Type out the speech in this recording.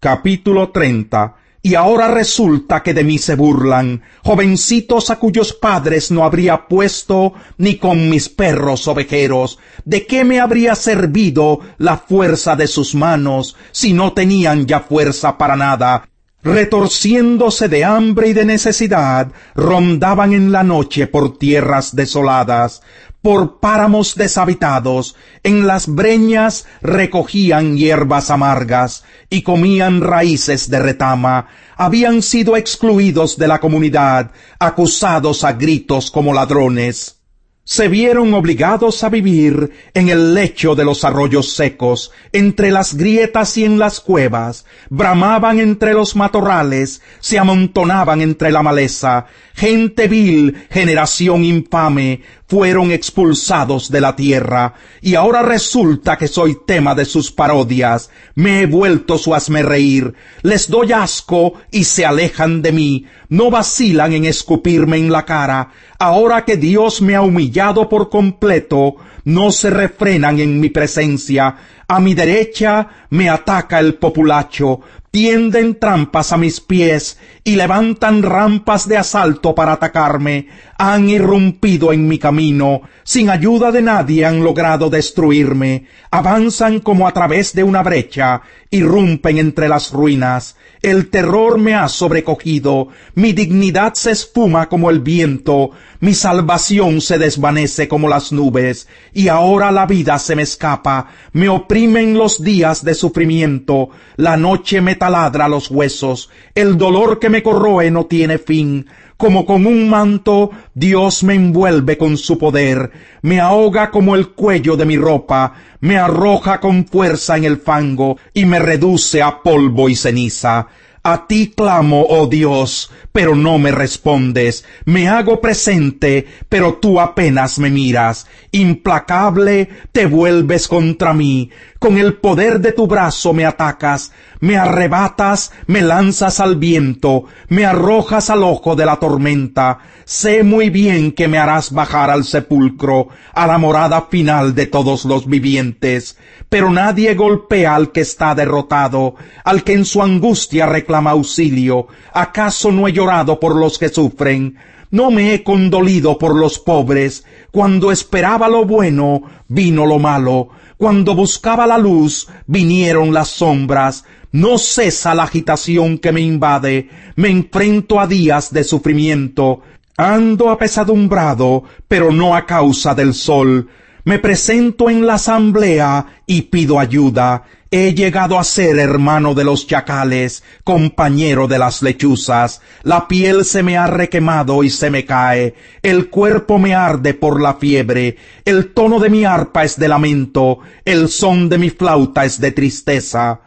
Capítulo 30. Y ahora resulta que de mí se burlan, jovencitos a cuyos padres no habría puesto ni con mis perros ovejeros. ¿De qué me habría servido la fuerza de sus manos, si no tenían ya fuerza para nada? Retorciéndose de hambre y de necesidad, rondaban en la noche por tierras desoladas, por páramos deshabitados, en las breñas recogían hierbas amargas y comían raíces de retama. Habían sido excluidos de la comunidad, acusados a gritos como ladrones. Se vieron obligados a vivir en el lecho de los arroyos secos, entre las grietas y en las cuevas, bramaban entre los matorrales, se amontonaban entre la maleza. Gente vil, generación infame, fueron expulsados de la tierra, y ahora resulta que soy tema de sus parodias. Me he vuelto su hazmerreír, les doy asco y se alejan de mí, no vacilan en escupirme en la cara. Ahora que Dios me ha humillado por completo, no se refrenan en mi presencia. A mi derecha me ataca el populacho, tienden trampas a mis pies y levantan rampas de asalto para atacarme. Han irrumpido en mi camino, sin ayuda de nadie han logrado destruirme. Avanzan como a través de una brecha, irrumpen entre las ruinas. El terror me ha sobrecogido, mi dignidad se esfuma como el viento, mi salvación se desvanece como las nubes, y ahora la vida se me escapa, me oprimen los días de sufrimiento, la noche me taladra los huesos, el dolor que me corroe no tiene fin. Como con un manto, Dios me envuelve con su poder, me ahoga como el cuello de mi ropa, me arroja con fuerza en el fango y me reduce a polvo y ceniza. A ti clamo, oh Dios, pero no me respondes. Me hago presente, pero tú apenas me miras. Implacable, te vuelves contra mí. Con el poder de tu brazo me atacas, me arrebatas, me lanzas al viento, me arrojas al ojo de la tormenta. Sé muy bien que me harás bajar al sepulcro, a la morada final de todos los vivientes. Pero nadie golpea al que está derrotado, al que en su angustia reclama auxilio. ¿Acaso no he llorado por los que sufren? ¿No me he condolido por los pobres? Cuando esperaba lo bueno, vino lo malo. Cuando buscaba la luz, vinieron las sombras. No cesa la agitación que me invade. Me enfrento a días de sufrimiento. Ando apesadumbrado, pero no a causa del sol. Me presento en la asamblea y pido ayuda. He llegado a ser hermano de los chacales, compañero de las lechuzas. La piel se me ha requemado y se me cae. El cuerpo me arde por la fiebre. El tono de mi arpa es de lamento. El son de mi flauta es de tristeza.